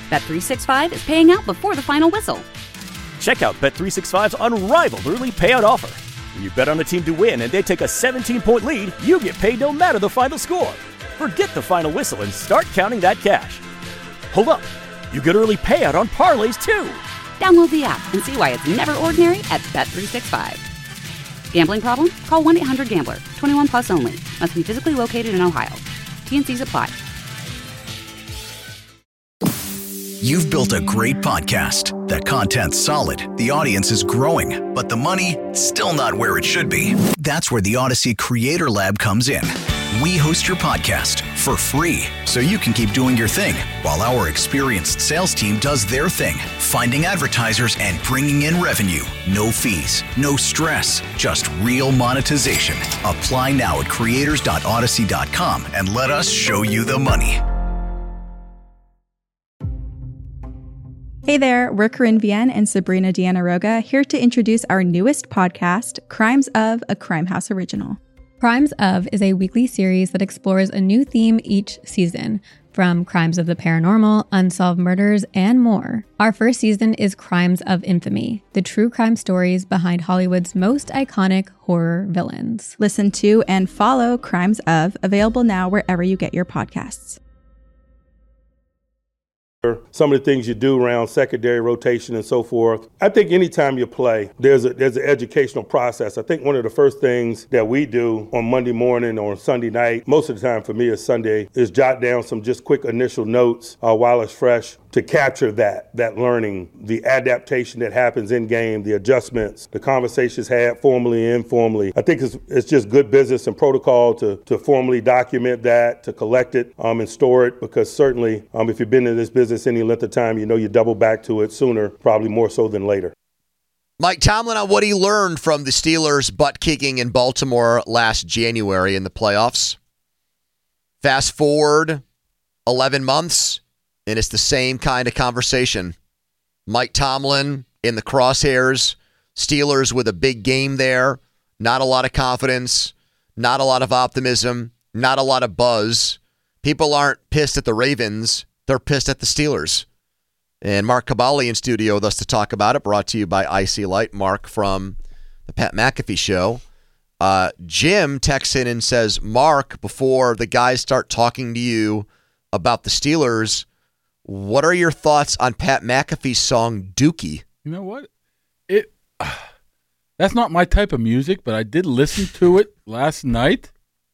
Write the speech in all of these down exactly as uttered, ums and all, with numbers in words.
Bet three sixty-five is paying out before the final whistle. Check out Bet three sixty-five's unrivaled early payout offer. When you bet on a team to win and they take a seventeen-point lead, you get paid no matter the final score. Forget the final whistle and start counting that cash. Hold up. You get early payout on parlays, too. Download the app and see why it's never ordinary at Bet three sixty-five. Gambling problem? Call one eight hundred gambler. twenty-one plus only. Must be physically located in Ohio. T N Cs apply. You've built a great podcast. The content's solid, the audience is growing, but the money, still not where it should be. That's where the Odyssey Creator Lab comes in. We host your podcast for free, so you can keep doing your thing, while our experienced sales team does their thing, finding advertisers and bringing in revenue. No fees, no stress, just real monetization. Apply now at creators dot odyssey dot com and let us show you the money. Hey there, we're Corinne Vienne and Sabrina Deanna Roga, here to introduce our newest podcast, Crimes of, a Crime House original. Crimes of is a weekly series that explores a new theme each season, from crimes of the paranormal, unsolved murders, and more. Our first season is Crimes of Infamy, the true crime stories behind Hollywood's most iconic horror villains. Listen to and follow Crimes of, available now wherever you get your podcasts. Some of the things you do around secondary rotation and so forth. I think anytime you play, there's a there's an educational process. I think one of the first things that we do on Monday morning or Sunday night, most of the time for me is Sunday, is jot down some just quick initial notes uh, while it's fresh to capture that, that learning, the adaptation that happens in game, the adjustments, the conversations had formally and informally. I think it's, it's just good business and protocol to, to formally document that, to collect it um, and store it, because certainly um, if you've been in this business any length of time, you know you double back to it sooner, probably more so than later. Mike Tomlin on what he learned from the Steelers' butt-kicking in Baltimore last January in the playoffs. Fast forward eleven months, and it's the same kind of conversation. Mike Tomlin in the crosshairs, Steelers with a big game there, not a lot of confidence, not a lot of optimism, not a lot of buzz. People aren't pissed at the Ravens, they're pissed at the Steelers. And Mark Cabali in studio with us to talk about it, brought to you by Icy Light. Mark from the Pat McAfee Show. Uh, Jim texts in and says, Mark, before the guys start talking to you about the Steelers, what are your thoughts on Pat McAfee's song Dookie? You know what? It uh, that's not my type of music, but I did listen to it last night.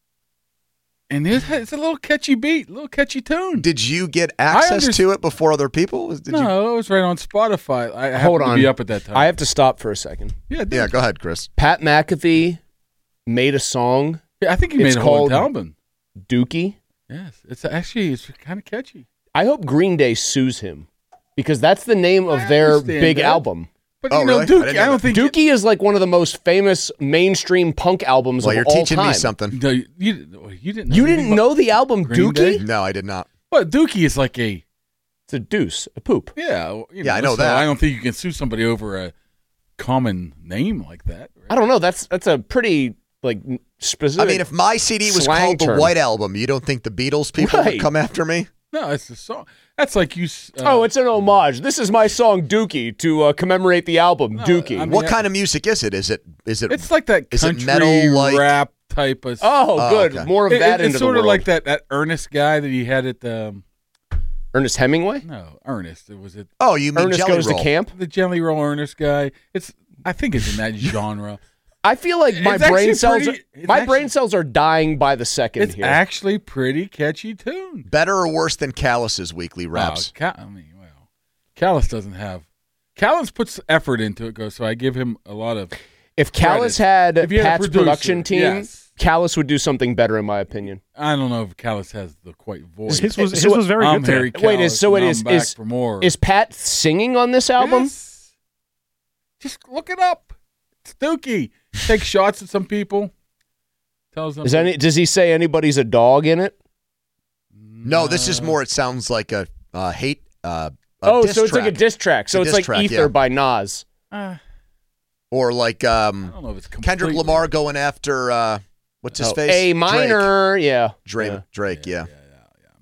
And it's, it's a little catchy beat, a little catchy tune. Did you get access to it before other people? Did no, you? It was right on Spotify. I Hold happened on. to be up at that time. I have to stop for a second. Yeah, dude. Yeah, go ahead, Chris. Pat McAfee made a song. Yeah, I think he It's made a whole called album. Dookie. Yes, it's actually it's kind of catchy. I hope Green Day sues him because that's the name of I their understand big that. album. But Oh, you know, really? I Dookie, didn't I, know don't think Dookie is like one of the most famous mainstream punk albums Well, of you're all teaching time. me something. No, you, you, you didn't. Know You anything didn't about know the album Green Day? Dookie? No, I did not. But Dookie is like a It's a deuce, a poop. yeah. You know, Yeah, I know so that. I don't think you can sue somebody over a common name like that. Right? I don't know. That's that's a pretty like specific. I mean, if my C D was slang called term. The White Album, you don't think the Beatles people Right. would come after me? No, it's the song. That's like you. Uh, oh, it's an homage. This is my song Dookie to uh, commemorate the album Dookie. I mean, What I- kind of music is it? Is it is it? It's like that Is it country metal, like- rap type of. oh, Oh, good. okay. More of It- that it- into it's sort the of world. like that that Ernest guy that he had at um, Ernest Hemingway. no Ernest. It was it oh, you mean Ernest Jelly goes Roll. to camp. the Jelly Roll Ernest guy. It's I think it's in that genre. I feel like my It's actually brain cells. pretty- are, it's my actually- brain cells are dying by the second It's here. actually pretty catchy tune. Better or worse than Callus's weekly raps? Oh, Ca- I mean, well, Callus doesn't have. Callus puts effort into it, goes. So I give him a lot of. if Callus credit. had If he had a Pat's producer, production team, yes. Callus would do something better, in my opinion. I don't know if Callus has the quite voice. His was, his So- was very I'm good today. Harry Wait, Callus, is so it and is I'm back is for more. is Pat singing on this album? Yes. Just look it up. It's Dookie. Takes shots at some people. Tells them. Is any does he say anybody's a dog in it? No, this is more. It sounds like a uh, hate. Uh, a Oh, diss so it's like a track. diss track. So a it's diss like track, Ether yeah. by Nas. Uh, or like I um, don't know if it's Kendrick completely- Lamar going after uh, what's his Oh, face? A minor, yeah. Drake. Yeah. Drake. Drake. Yeah. Yeah,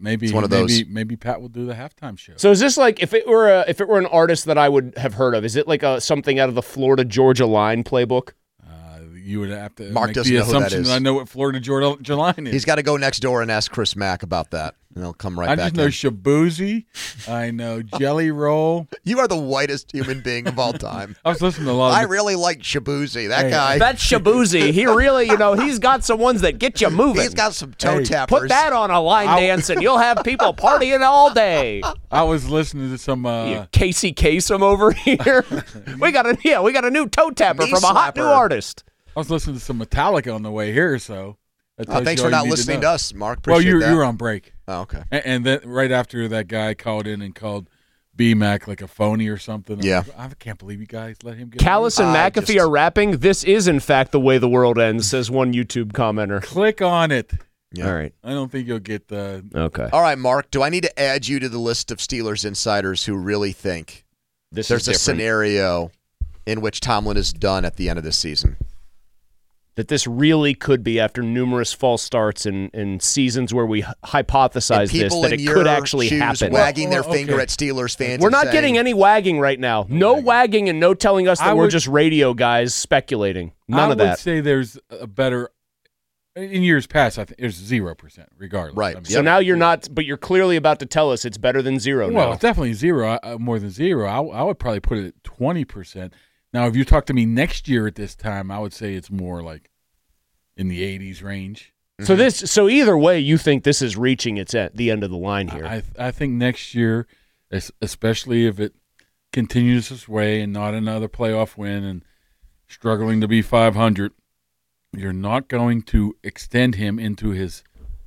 maybe It's one of maybe those. maybe Pat will do the halftime show. So is this like if it were a, if it were an artist that I would have heard of? Is it like a something out of the Florida Georgia Line playbook? You would have to Mark make doesn't the know who that assumption is. that I know what Florida Georgia Line is. He's got to go next door and ask Chris Mack about that, and he'll come right I back just know in. Shabuzi. I know Jelly Roll. You are the whitest human being of all time. I was listening to a lot of I really like Shabuzi. That Hey, guy. That's Shabuzi. He really, you know, he's got some ones that get you moving. He's got some toe Hey, tappers. Put that on a line dance, and you'll have people partying all day. I was listening to some uh, You Casey Kasem over here. we got a yeah, we got a new toe tapper Knee from a hot new slapper. artist. I was listening to some Metallica on the way here, so that Oh, tells thanks you for all not you need listening to, know. us, Mark. Well, Appreciate you that. you were on break, Oh, okay. and, and then right after that guy called in and called B-Mac like a phony or something. I'm Yeah. like, I can't believe you guys let him get Callis and I McAfee just- are rapping. This is, in fact, the way the world ends, says one YouTube commenter. Click on it. Yeah. All right. I don't think you'll get the. Okay. All right, Mark, do I need to add you to the list of Steelers insiders who really think This there's is a different. scenario in which Tomlin is done at the end of this season? That this really could be after numerous false starts and, and seasons where we h- hypothesize And this, people that in it your could actually shoes happen. wagging their Well, finger okay. at Steelers fans. We're and not saying, getting any wagging right now. No wagging and no telling us that I we're would- just radio guys speculating. None I of would that. say there's a better. In years past, I think there's zero percent, regardless. Right. I mean, So now you're not, but you're clearly about to tell us it's better than zero Well, now. it's definitely zero, uh, more than zero. I, I would probably put it at twenty percent. Now, if you talk to me next year at this time, I would say it's more like in the eighties range. So this, so either way, you think this is reaching its at the end of the line here. I I think next year, es- especially if it continues this way and not another playoff win and struggling to be five hundred, you're not going to extend him into his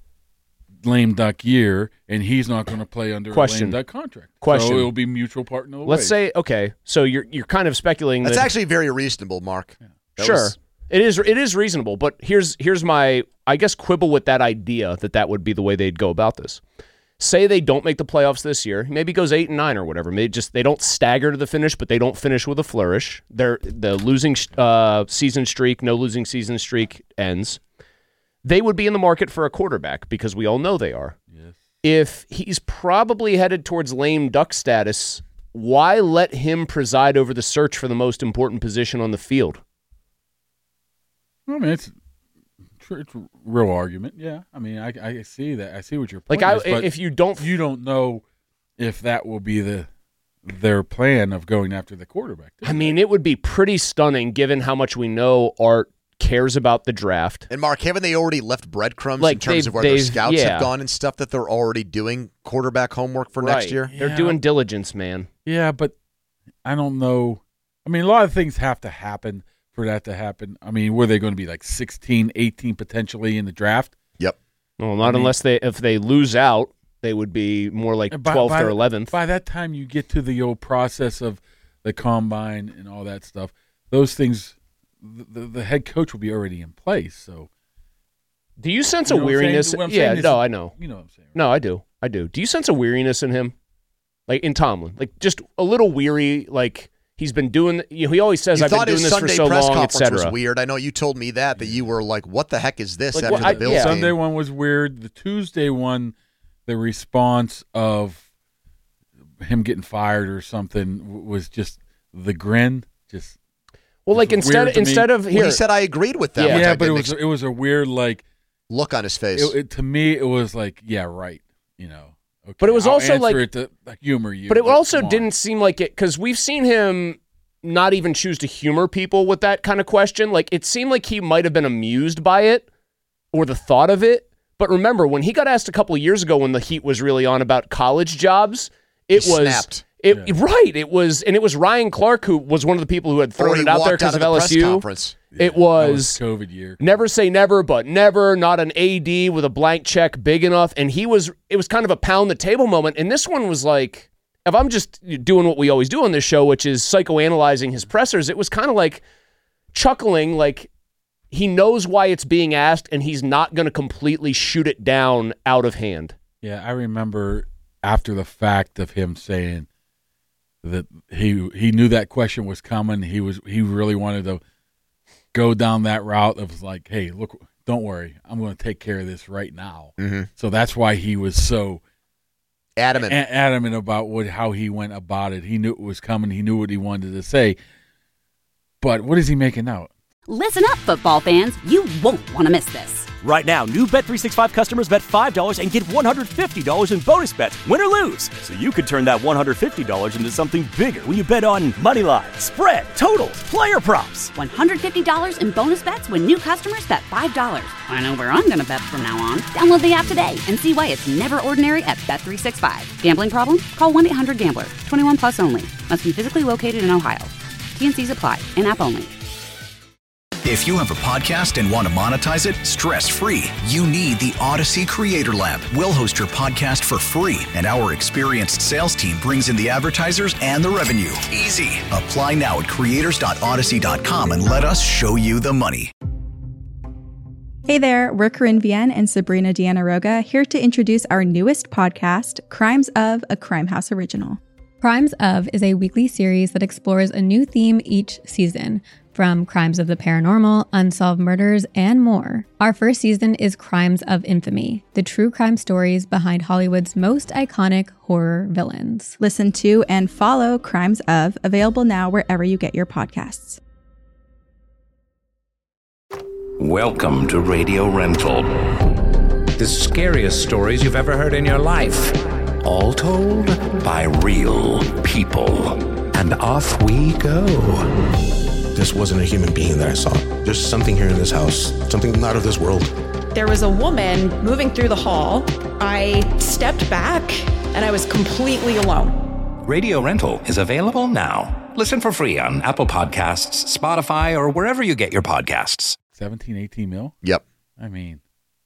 lame duck year, and he's not going to play under Question. a lame duck contract. Question. So it will be mutual part in the Let's ways. say, okay, so you're you're kind of speculating That's that actually very reasonable, Mark. That sure. was- It is it is reasonable, but here's here's my I guess quibble with that idea that that would be the way they'd go about this. Say they don't make the playoffs this year, maybe goes eight and nine or whatever. Maybe just they don't stagger to the finish, but they don't finish with a flourish. Their the losing uh, season streak, no losing season streak ends. They would be in the market for a quarterback because we all know they are. Yes. If he's probably headed towards lame duck status, why let him preside over the search for the most important position on the field? I mean, it's it's a real argument. Yeah, I mean, I, I see that. I see what your point Like I, is, but if you don't you don't know if that will be the their plan of going after the quarterback. I mean, it would be pretty stunning given how much we know Art cares about the draft. And Mark, haven't they already left breadcrumbs Like, in terms they've- of where their they've- scouts yeah. have gone and stuff that they're already doing quarterback homework for next Right. year? They're Yeah. doing diligence, man. Yeah, but I don't know. I mean, a lot of things have to happen for that to happen. I mean, were they going to be like sixteen, eighteen potentially in the draft? Yep. Well, not I mean- unless they if they lose out, they would be more like And by- twelfth by or the- eleventh. By that time, you get to the old process of the combine and all that stuff. Those things, the, the, the head coach will be already in place. So, Do you sense You a know what I'm saying? weariness? What I'm Yeah, saying is- no, I know. you know what I'm saying. No, I do. I do. Do you sense a weariness in him? Like in Tomlin? Like just a little weary, like he's been doing you know, he always says You I've been thought doing his this Sunday for so press long, et conference was cetera. weird. I know you told me that, that you were like, what the heck is this Like, after well, the I- Bills yeah. game? Sunday one was weird. The Tuesday one, the response of him getting fired or something w- was just the grin. Just Well, like It's instead weird to me. instead of Well, here, he said I agreed with that. Yeah. which yeah, I but it didn't was ex- it was a weird like look on his face. it, it, to me. It was like yeah, right. You know. Okay, But it was I'll also answer like- it to, like humor you. but it also come on. didn't seem like it because we've seen him not even choose to humor people with that kind of question. Like it seemed like he might have been amused by it or the thought of it. But remember, when he got asked a couple of years ago when the heat was really on about college jobs, it He was snapped. it Yeah. right. It was and it was Ryan Clark who was one of the people who had Or thrown he it out there walked because out of of the press L S U. conference. Yeah, It that was COVID year. never say never, but never, not an A D with a blank check big enough. And he was, it was kind of a pound the table moment. And this one was like, if I'm just doing what we always do on this show, which is psychoanalyzing his pressers, it was kind of like chuckling, like he knows why it's being asked and he's not going to completely shoot it down out of hand. Yeah, I remember after the fact of him saying that he he knew that question was coming. He was he really wanted to go down that route of like, hey, look, don't worry, I'm going to take care of this right now. Mm-hmm. So that's why he was so adamant, a- adamant about what how he went about it. He knew it was coming. He knew what he wanted to say. But what is he making out? Listen up, football fans. You won't want to miss this. Right now, new Bet three sixty-five customers bet five dollars and get one hundred fifty dollars in bonus bets, win or lose. So you could turn that one hundred fifty dollars into something bigger when you bet on money line, spread, totals, player props. one hundred fifty dollars in bonus bets when new customers bet five dollars. I know where I'm going to bet from now on. Download the app today and see why it's never ordinary at Bet three sixty-five. Gambling problem? Call one eight hundred gambler. twenty-one plus only. Must be physically located in Ohio. T N Cs apply. In-app only. If you have a podcast and want to monetize it stress-free, you need the Odyssey Creator Lab. We'll host your podcast for free, and our experienced sales team brings in the advertisers and the revenue. Easy. Apply now at creators dot odyssey dot com and let us show you the money. Hey there, we're Corinne Vienne and Sabrina Deanna Roga here to introduce our newest podcast, Crimes of, a Crime House Original. Crimes of is a weekly series that explores a new theme each season, from crimes of the paranormal, unsolved murders, and more. Our first season is Crimes of Infamy, the true crime stories behind Hollywood's most iconic horror villains. Listen to and follow Crimes of, available now wherever you get your podcasts. Welcome to Radio Rental. The scariest stories you've ever heard in your life. All told by real people. And off we go. This wasn't a human being that I saw. There's something here in this house, something not of this world. There was a woman moving through the hall. I stepped back and I was completely alone. Radio Rental is available now. Listen for free on Apple Podcasts, Spotify, or wherever you get your podcasts. seventeen, eighteen mil? Yep. I mean,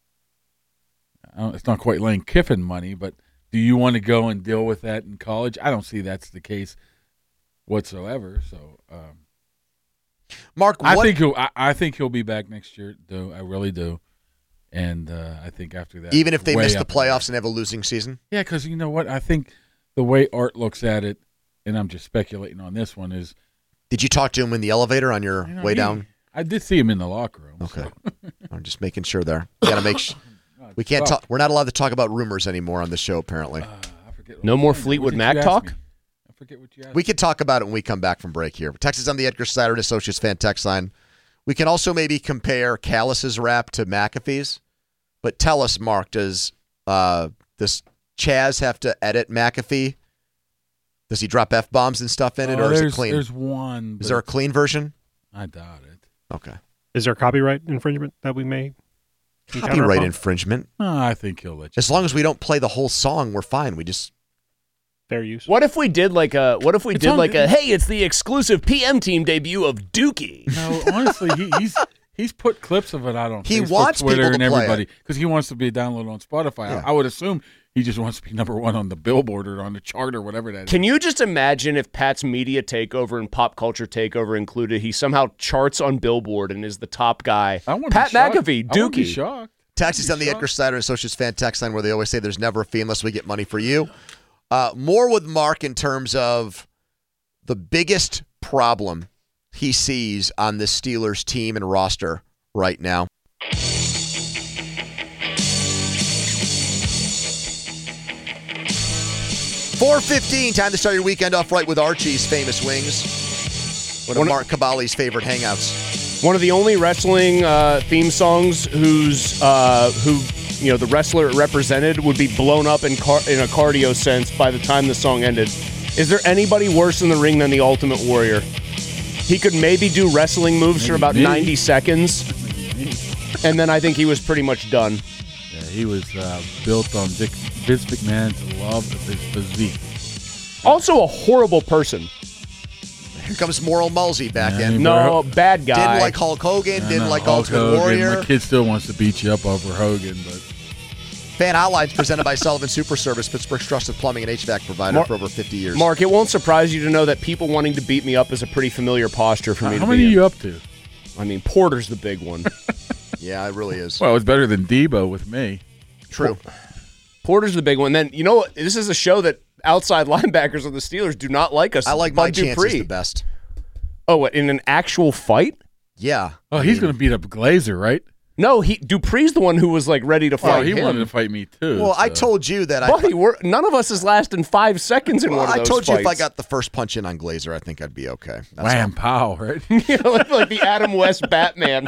I don't, it's not quite Lane Kiffin money, but do you want to go and deal with that in college? I don't see that's the case whatsoever. So, um, Mark, I what- think he'll. I, I think he'll be back next year. Though I really do, and uh, I think after that, even if they way miss the up in playoffs and have a losing season? Yeah, because you know what? I think the way Art looks at it, and I'm just speculating on this one, is. Did you talk to him in the elevator on your You know, way he- down? I did see him in the locker room. Okay. so. I'm just making sure there. Got to make sure. We can't talk. We're not allowed to talk about rumors anymore on the show, apparently. Uh, I forget No more Fleetwood Mac talk? Me? I forget what you asked We can talk about it when we come back from break here. Text is on the Edgar Snyder and Associates fan text line. We can also maybe compare Callis's rap to McAfee's. But tell us, Mark, does uh, does Chaz have to edit McAfee? Does he drop F-bombs and stuff in it, Oh, or is it there's- clean? there's one, Is there a but- clean version? I doubt it. Okay. Is there copyright infringement that we may encounter Copyright upon? infringement. Oh, I think he'll let you. As long as we don't play the whole song, we're fine. We just fair use. What if we did like a? What if we It's did on- like a? Hey, it's the exclusive P M team debut of Dookie. No, honestly, he, he's he's put clips of it out on He Facebook, wants Twitter, people to and play everybody it. because he wants to be downloaded on Spotify. Yeah. I, I would assume he just wants to be number one on the Billboard or on the chart or whatever that is. Can you just imagine if Pat's media takeover and pop culture takeover included, he somehow charts on Billboard and is the top guy? I wouldn't Pat be shocked. McAfee, I wouldn't be Dookie. shocked. Text is on the Edgar Snyder and Associates fan text line where they always say there's never a fee unless we get money for you. Uh, more with Mark in terms of the biggest problem he sees on the Steelers team and roster right now. four fifteen, time to start your weekend off right with Archie's Famous Wings. One of One- Mark Cabali's favorite hangouts. One of the only wrestling uh, theme songs whose uh, who you know the wrestler it represented would be blown up in car- in a cardio sense by the time the song ended. Is there anybody worse in the ring than the Ultimate Warrior? He could maybe do wrestling moves for Maybe about me. ninety seconds, and then I think he was pretty much done. Yeah, he was uh, built on Vic, Vince McMahon's love of his physique. Also a horrible person. Here comes Moral Mulsey back Yeah, I in. mean, No, bad guy. Didn't like Hulk Hogan, I didn't know, like Hulk Ultimate Hogan. Warrior. My kid still wants to beat you up over Hogan, but Fan Hotlines presented by Sullivan Super Service, Pittsburgh's trusted plumbing and H V A C provider Mar- for over fifty years. Mark, it won't surprise you to know that people wanting to beat me up is a pretty familiar posture for me how to many be are in. you up to? I mean, Porter's the big one. Yeah, it really is. Well, it's better than Debo with me. True. Porter's the big one. Then, you know what? This is a show that outside linebackers of the Steelers do not like us. I like Bud my chances Dupree. the best. Oh, what, in an actual fight? Yeah. Oh, he's going to beat up Glazer, right? No, he Dupree's the one who was like ready to fight. Oh, he him. wanted to fight me too. Well, so. I told you that. Buddy, I we're, none of us is lasting five seconds in well, one of those I told fights. you if I got the first punch in on Glazer, I think I'd be okay. That's Wham, all. pow, right? you know, like, like the Adam West Batman.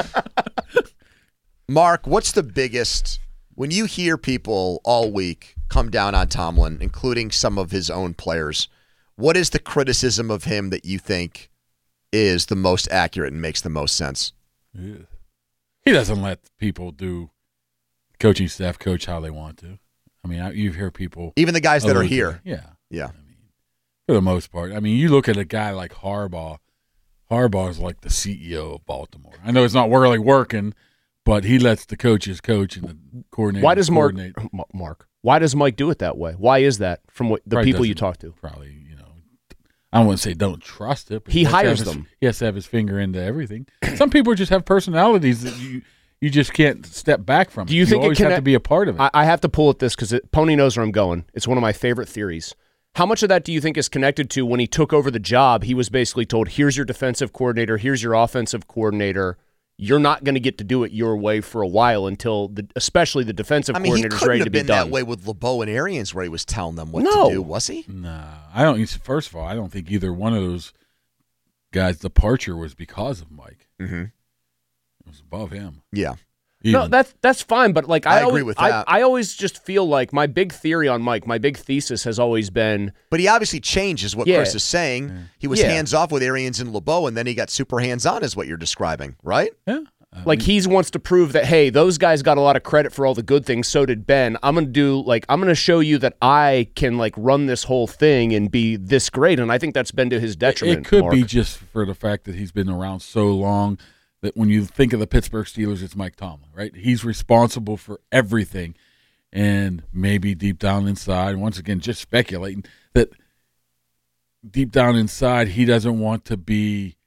Mark, what's the biggest when you hear people all week come down on Tomlin, including some of his own players? What is the criticism of him that you think is the most accurate and makes the most sense? Yeah. He doesn't let people do coaching staff coach how they want to. I mean, I, you hear people. Even the guys that are here. Yeah. Yeah. I mean, for the most part. I mean, you look at a guy like Harbaugh. Harbaugh is like the C E O of Baltimore. I know it's not really working, but he lets the coaches coach and the coordinators Why does Mark, coordinate. Mark, why does Mike do it that way? Why is that from what the Probably people you doesn't- talk to? Probably, you know, I don't want to say don't trust it. But He has to have hires his- them. He has to have his finger into everything. Some people just have personalities that you you just can't step back from. Do you, think always it have connect- to be a part of it? I, I have to pull at this because Pony knows where I'm going. It's one of my favorite theories. How much of that do you think is connected to when he took over the job? He was basically told, "Here's your defensive coordinator. Here's your offensive coordinator. You're not going to get to do it your way for a while until, the, especially the defensive I mean, he coordinator's couldn't ready have to be been done." that way with LeBeau and Arians where he was telling them what No. to do, was he? No, I don't. First of all, I don't think either one of those guys' departure was because of Mike. Mm-hmm. It was above him. Yeah. No, Even- that's that's fine, but like I, I agree always, with I, that. I always just feel like my big theory on Mike, my big thesis has always been, But he obviously changed, is what Yeah. Chris is saying. He was Yeah. hands off with Arians and LeBeau, and then he got super hands on, is what you're describing, right? yeah. like he wants to prove that, hey, those guys got a lot of credit for all the good things. So did Ben. I'm gonna do like I'm gonna show you that I can like run this whole thing and be this great. And I think that's been to his detriment. It could Mark. be just for the fact that he's been around so long that when you think of the Pittsburgh Steelers, it's Mike Tomlin, right? He's responsible for everything. And maybe deep down inside, once again, just speculating, that deep down inside, he doesn't want to be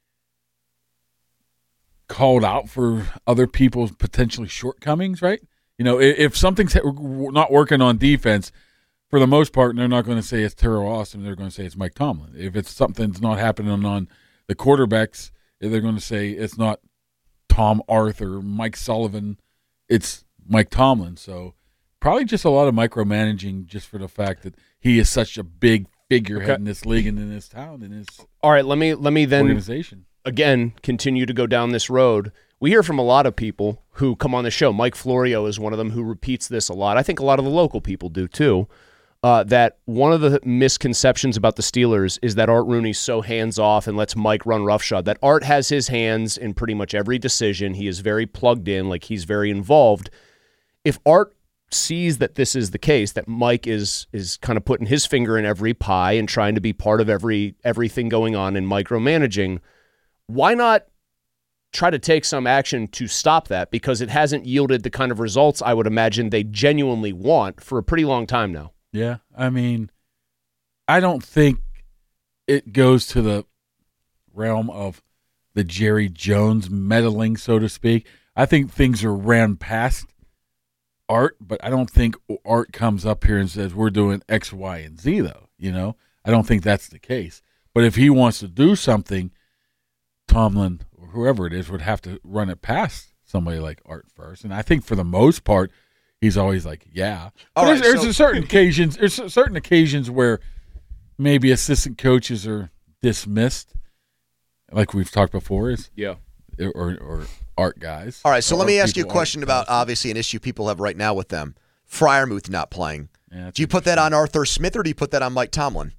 called out for other people's potentially shortcomings, right? You know, if, if something's not working on defense, for the most part, they're not going to say it's Terrell Austin. They're going to say it's Mike Tomlin. If it's something's not happening on the quarterbacks, they're going to say it's not Tom Arthur, Mike Sullivan. It's Mike Tomlin. So probably just a lot of micromanaging just for the fact that he is such a big figurehead Okay. in this league and in this town, in this All right, let me let me then organization. again continue to go down this road. We hear from a lot of people who come on the show. Mike Florio is one of them who repeats this a lot. I think a lot of the local people do too. Uh, that one of the misconceptions about the Steelers is that Art Rooney's so hands-off and lets Mike run roughshod. That Art has his hands in pretty much every decision. He is very plugged in, like he's very involved. If Art sees that this is the case, that Mike is is kind of putting his finger in every pie and trying to be part of every everything going on and micromanaging, why not try to take some action to stop that? Because it hasn't yielded the kind of results I would imagine they genuinely want for a pretty long time now. Yeah, I mean, I don't think it goes to the realm of the Jerry Jones meddling, so to speak. I think things are ran past Art, but I don't think Art comes up here and says, we're doing X, Y, and Z, though. You know, I don't think that's the case. But if he wants to do something, Tomlin or whoever it is would have to run it past somebody like Art first. And I think for the most part, he's always like, yeah. But All there's, right, there's so- a certain occasions. There's certain occasions where maybe assistant coaches are dismissed, like we've talked before, is Yeah. or or art guys. All right, so Or let me ask you a people question art about guys. obviously an issue people have right now with them. Fryermuth not playing. Yeah, that's Do you put that on Arthur Smith or do you put that on Mike Tomlin?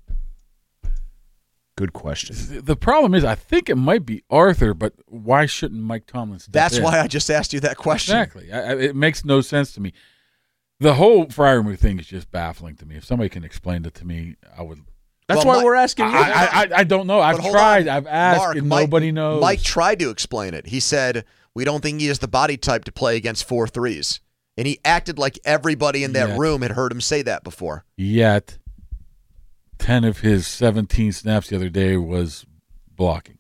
Good question. The problem is, I think it might be Arthur, but why shouldn't Mike Tomlin step That's in? why I just asked you that question. Exactly. I, I, it makes no sense to me. The whole Fryermuth thing is just baffling to me. If somebody can explain it to me, I would. That's Well, why Mike- we're asking you. I, I, I don't know. I've But hold tried. on. I've asked, Mark, and Mike- nobody knows. Mike tried to explain it. He said, we don't think he has the body type to play against four threes. And he acted like everybody in that Yeah. room had heard him say that before. Yet, ten of his seventeen snaps the other day was blocking.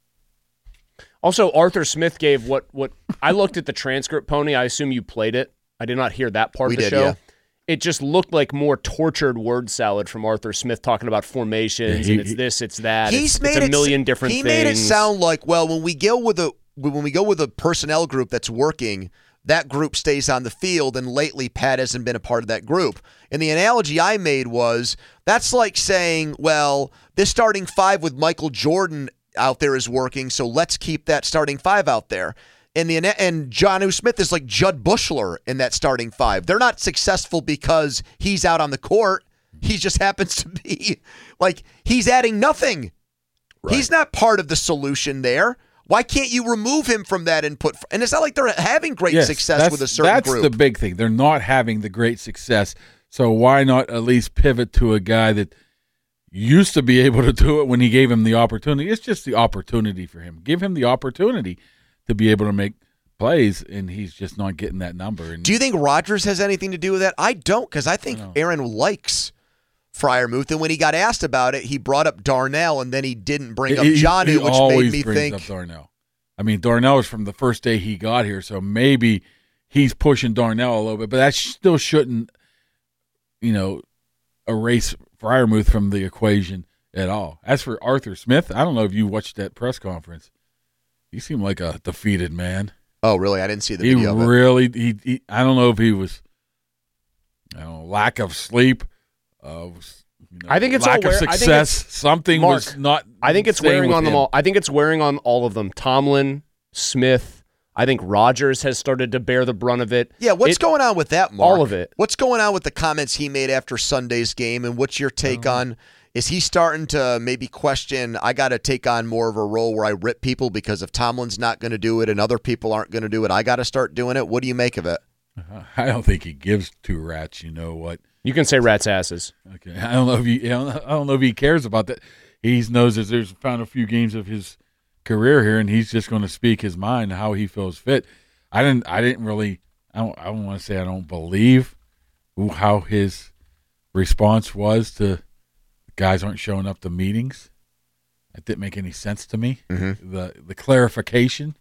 Also, Arthur Smith gave what what I looked at the transcript, Pony. I assume you played it. I did not hear that part We of the did, show. yeah. It just looked like more tortured word salad from Arthur Smith talking about formations Yeah, he- and it's this, it's that. He's it's, made it's a it, million different he things. made it sound like, well, when we go with a when we go with a personnel group that's working, that group stays on the field, and lately Pat hasn't been a part of that group. And the analogy I made was, that's like saying, well, this starting five with Michael Jordan out there is working, so let's keep that starting five out there. And the and Jonnu Smith is like Judd Bushler in that starting five. They're not successful because he's out on the court. He just happens to be, like, he's adding nothing. Right. He's not part of the solution there. Why can't you remove him from that and put? And it's not like they're having great yes, success with a certain that's group. That's the big thing. They're not having the great success. So why not at least pivot to a guy that used to be able to do it when he gave him the opportunity? It's just the opportunity for him. Give him the opportunity to be able to make plays, and he's just not getting that number. And do you think Rodgers has anything to do with that? I don't, because I think I Aaron likes Freiermuth, and when he got asked about it, he brought up Darnell, and then he didn't bring up Jonnu, which made me brings think. Up Darnell. I mean, Darnell was from the first day he got here, so maybe he's pushing Darnell a little bit, but that still shouldn't, you know, erase Freiermuth from the equation at all. As for Arthur Smith, I don't know if you watched that press conference. He seemed like a defeated man. Oh, really? I didn't see the he video. He really, he, he. I don't know if he was, I don't know, lack of sleep. Uh, you know, I think it's lack all wear- of success. I think it's, Something Mark, was not. I think it's wearing on them him. all. I think it's wearing on all of them. Tomlin, Smith. I think Rodgers has started to bear the brunt of it. Yeah, what's it, going on with that, Mark? All of it. What's going on with the comments he made after Sunday's game, and what's your take on? Is he starting to maybe question, I got to take on more of a role where I rip people because if Tomlin's not going to do it and other people aren't going to do it, I got to start doing it? What do you make of it? I don't think he gives two rats. You know what? You can say rats' asses. Okay, I don't know if he. I don't know if he cares about that. He knows that there's found a few games of his career here, and he's just going to speak his mind how he feels fit. I didn't. I didn't really. I don't. I don't want to say I don't believe how his response was to guys aren't showing up to meetings. That didn't make any sense to me. Mm-hmm. The the clarification.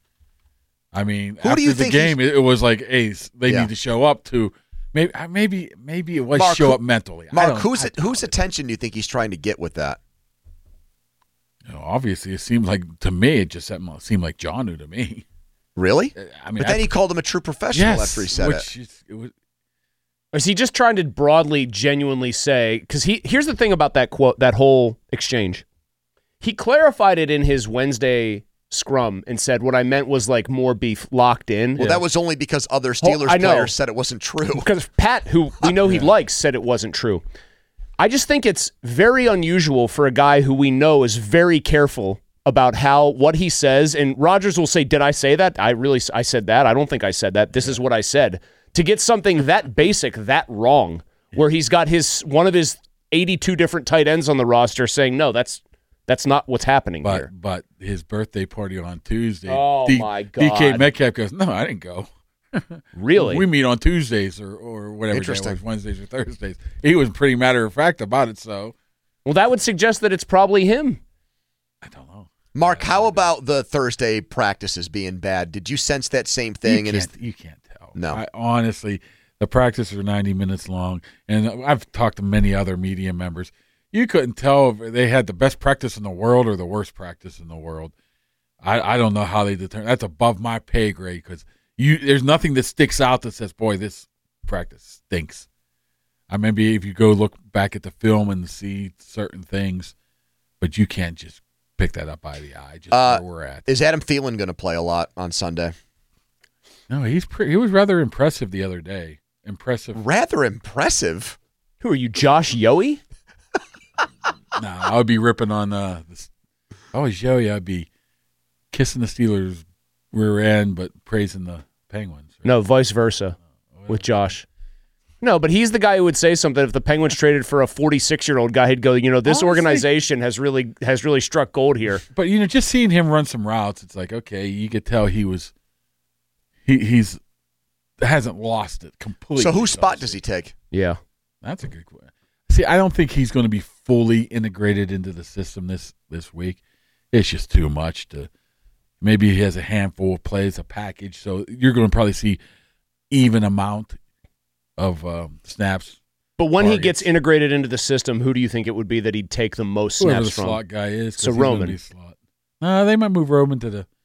I mean, Who after do you the think game, it, it was like, hey, they Yeah. need to show up to. Maybe, maybe, maybe it was Mark, show who- up mentally. I Mark, don't- whose I whose attention do you think he's trying to get with that? You know, obviously, it seemed like to me, it just seemed like Jonnu to me. Really? I mean, but then I- he called him a true professional Yes, after he said which it. is- it was, Is he just trying to broadly, genuinely say? Because he here's the thing about that quote, that whole exchange. He clarified it in his Wednesday scrum and said what I meant was like more beef locked in. Well, that was only because other Steelers I know. players said it wasn't true. Because Pat, who we know he likes, said it wasn't true. I just think it's very unusual for a guy who we know is very careful about how what he says. And Rodgers will say, "Did I say that? I really I said that. I don't think I said that. This is what I said." To get something that basic that wrong, where he's got his one of his eighty-two different tight ends on the roster saying, "No, that's that's not what's happening but here." but his birthday party on Tuesday. Oh, D- my D K God. Metcalf goes, no, I didn't go. Really? We meet on Tuesdays or or whatever. Interesting. Day it was, Wednesdays or Thursdays. He was pretty matter of fact about it. So Well, that would suggest that it's probably him. I don't know. Mark, how about the Thursday practices being bad? Did you sense that same thing? You And is- can't, you can't tell. No. I, honestly, the practices are ninety minutes long, and I've talked to many other media members. You couldn't tell if they had the best practice in the world or the worst practice in the world. I, I don't know how they determine. That's above my pay grade because you there's nothing that sticks out that says, boy, this practice stinks. I maybe if you go look back at the film and see certain things, but you can't just pick that up by the eye, just Uh, where we're at. is Adam Thielen going to play a lot on Sunday? No, he's pre- he was rather impressive the other day. Impressive. Rather impressive. Who are you, Josh Yohe? Nah, I would be ripping on uh, this. If I was Joey, I'd be kissing the Steelers' rear end, but praising the Penguins. No, vice versa with Josh. No, but he's the guy who would say something if the Penguins traded for a forty-six-year-old guy. He'd go, you know, this Honestly- organization has really has really struck gold here. But you know, just seeing him run some routes, it's like okay, you could tell he was. He he's hasn't lost it completely. So whose spot does he take? Yeah, that's a good question. See, I don't think he's going to be fully integrated into the system this this week. It's just too much to. Maybe he has a handful of plays, a package. So you're going to probably see even amount of um, snaps. but when he targets. gets integrated into the system, who do you think it would be that he'd take the most Whoever snaps the from? slot guy is. 'cause So he's gonna Roman. be slot. No, they might move Roman to the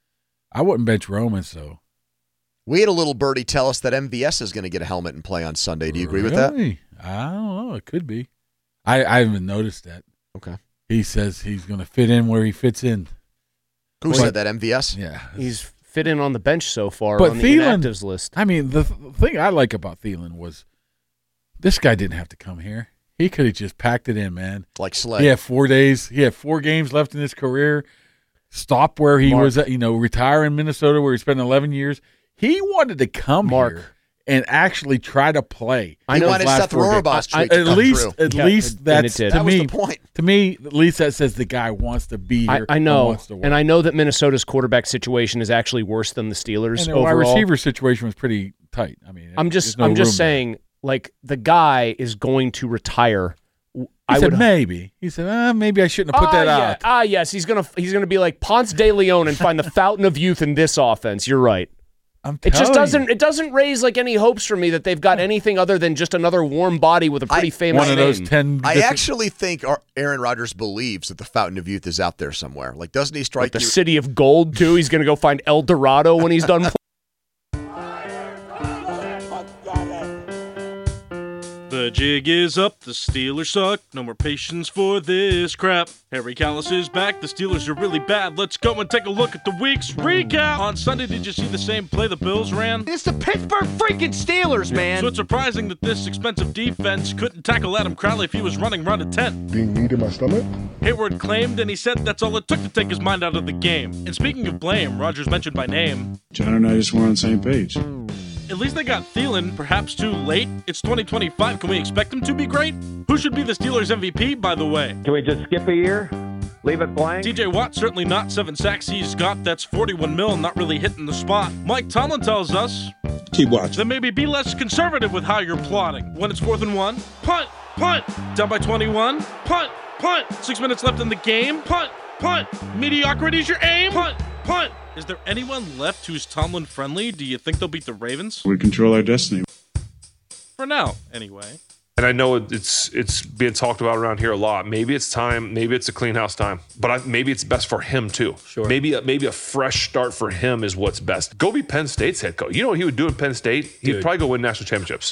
I wouldn't bench Roman, so. We had a little birdie tell us that M V S is going to get a helmet and play on Sunday. Do you agree with that? Really? I don't know. It could be. I, I haven't noticed that. Okay. He says he's going to fit in where he fits in. Who But- said that, M V S? Yeah. He's fit in on the bench so far But on the Thielen, inactives list. I mean, the th- thing I like about Thielen was this guy didn't have to come here. He could have just packed it in, man. Like Slay. He had four days. He had four games left in his career. Stop where he Mark. was at, you know, retire in Minnesota where he spent eleven years. He wanted to come Mark. here and actually try to play. I know wanted Seth Rohrabaugh streak to At come least, true. at Yeah, least and that's it did. to That was me. the point. To me, at least that says the guy wants to be I, here. I and know, wants to work. and I know that Minnesota's quarterback situation is actually worse than the Steelers And the wide overall. receiver situation was pretty tight. I mean, I'm there's just, no I'm room just there. saying, like the guy is going to retire. He I said would maybe. He said, uh, maybe I shouldn't have put ah, that yeah. out. Ah, yes, he's gonna, he's gonna be like Ponce de Leon and find the fountain of youth in this offense. You're right. I'm It just telling doesn't, you. it doesn't raise like any hopes for me that they've got anything other than just another warm body with a pretty I- famous One of name. those ten. I different- actually think our- Aaron Rodgers believes that the Fountain of Youth is out there somewhere. Like, doesn't he Like strike the you? city of gold too. He's gonna go find El Dorado when he's done. The jig is up, the Steelers suck, no more patience for this crap. Harry Callis is back, the Steelers are really bad. Let's go and take a look at the week's recap. On Sunday, did you see the same play the Bills ran? It's the Pittsburgh freaking Steelers, man. So it's surprising that this expensive defense couldn't tackle Adam Crowley if he was running run at ten. Being meat in my stomach? Hayward claimed, and he said that's all it took to take his mind out of the game. And speaking of blame, Rodgers mentioned by name. John and I just weren't on the same page. At least they got Thielen, perhaps too late. It's twenty twenty-five. Can we expect him to be great? Who should be the Steelers' M V P, by the way? Can we just skip a year? Leave it blank? T J Watt, certainly not seven sacks he's got. That's forty-one mil, not really hitting the spot. Mike Tomlin tells us, Keep watching. then maybe be less conservative with how you're plotting. When it's fourth and one, punt, punt. Down by twenty-one, punt, punt. Six minutes left in the game, punt, punt. Mediocrity is your aim, punt, punt. Is there anyone left who's Tomlin friendly? Do you think they'll beat the Ravens? We control our destiny. For now, anyway. And I know it's it's being talked about around here a lot. Maybe it's time. Maybe it's a clean house time. But I, maybe it's best for him too. Sure. Maybe a, maybe a fresh start for him is what's best. Go be Penn State's head coach. You know what he would do in Penn State? He'd Dude. probably go win national championships.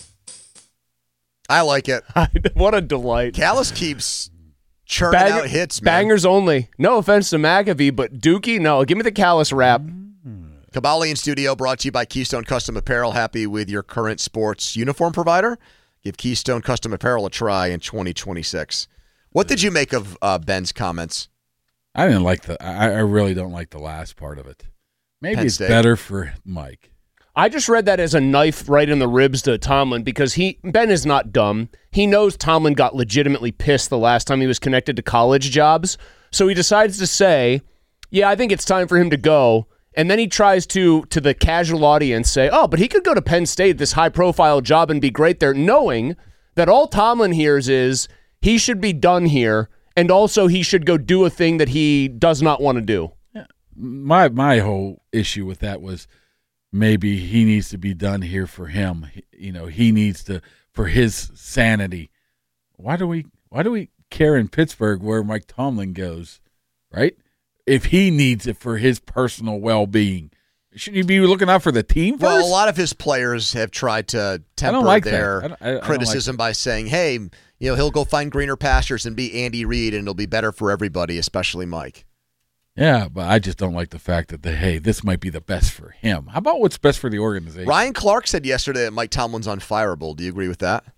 I like it. What a delight. Callis keeps churning Bang- out hits, man. Bangers only. No offense to McAfee, but Dookie, no. Give me the Callis rap. Kabali in studio, brought to you by Keystone Custom Apparel. Happy with your current sports uniform provider? Give Keystone Custom Apparel a try in twenty twenty-six. What did you make of uh, Ben's comments? I didn't like the. I, I really don't like the last part of it. Maybe Penn it's State. better for Mike. I just read that as a knife right in the ribs to Tomlin because he Ben is not dumb. He knows Tomlin got legitimately pissed the last time he was connected to college jobs. So he decides to say, yeah, I think it's time for him to go. And then he tries to, to the casual audience, say, oh, but he could go to Penn State, this high-profile job, and be great there, knowing that all Tomlin hears is he should be done here, and also he should go do a thing that he does not want to do. My my whole issue with that was maybe he needs to be done here for him. He- You know, he needs to for his sanity. Why do we why do we care in Pittsburgh where Mike Tomlin goes, right? If he needs it for his personal well-being, shouldn't you be looking out for the team first? Well, a lot of his players have tried to temper like that. their I don't- I- I don't like criticism by saying, hey, you know, he'll go find greener pastures and be Andy Reid, and it'll be better for everybody, especially Mike. Yeah, but I just don't like the fact that the hey, this might be the best for him. How about what's best for the organization? Ryan Clark said yesterday that Mike Tomlin's unfireable. Do you agree with that?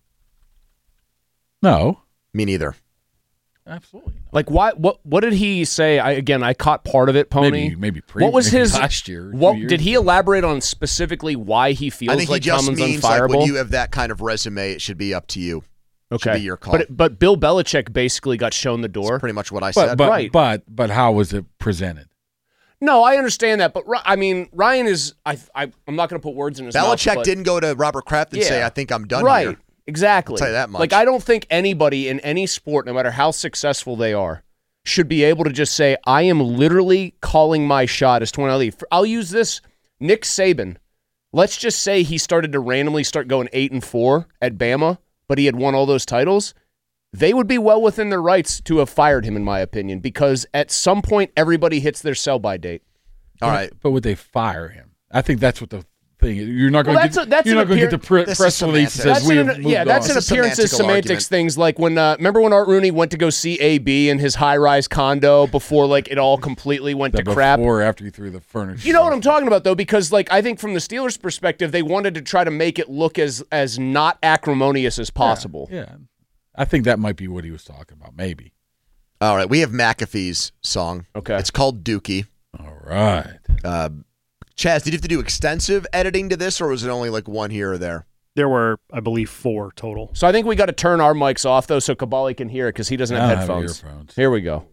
No. Me neither. Absolutely. Like, why? What? What did he say? I again, I caught part of it, Pony. Maybe- maybe pre- what was maybe his last year, two What years did he elaborate on specifically why he feels I think like he just Tomlin's means unfireable? like when you have that kind of resume, it should be up to you. It should okay, be your call. but but Bill Belichick basically got shown the door. That's pretty much what I But said. but, Right. but but how was it presented? No, I understand that, but Ri- I mean, Ryan is. I, I I'm not going to put words in his mouth. Belichick but- didn't go to Robert Kraft and Yeah. say, I think I'm done right. here. Exactly. I'll tell you that much. Like, I don't think anybody in any sport, no matter how successful they are, should be able to just say, I am literally calling my shot as twenty leave. I'll use this. Nick Saban. Let's just say he started to randomly start going eight and four at Bama, but he had won all those titles. They would be well within their rights to have fired him, in my opinion, because at some point everybody hits their sell-by date. All but, right. But would they fire him? I think that's what the thing is. You're not going Well, to that's get, a- that's you're an not going to appear- get the pre- This is press release that semantics. says we That's have an, moved yeah, that's on. an It's a appearances semantical semantics argument. things. Like when uh, remember when Art Rooney went to go see A B in his high rise condo before like it all completely went to Before crap. or after he threw the furniture. You know what I'm talking about though, because like I think from the Steelers' perspective, they wanted to try to make it look as as not acrimonious as possible. Yeah, yeah. I think that might be what he was talking about. Maybe. All right, we have McAfee's song. Okay. It's called Dookie. All right. Uh, Chaz, did you have to do extensive editing to this, or was it only like one here or there? There were, I believe, four total. So I think we got to turn our mics off though, so Kabali can hear it because he doesn't have I don't have headphones. earphones. Here we go.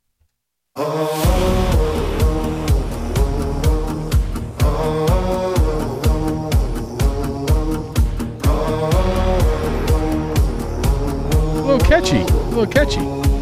A little catchy. A little catchy.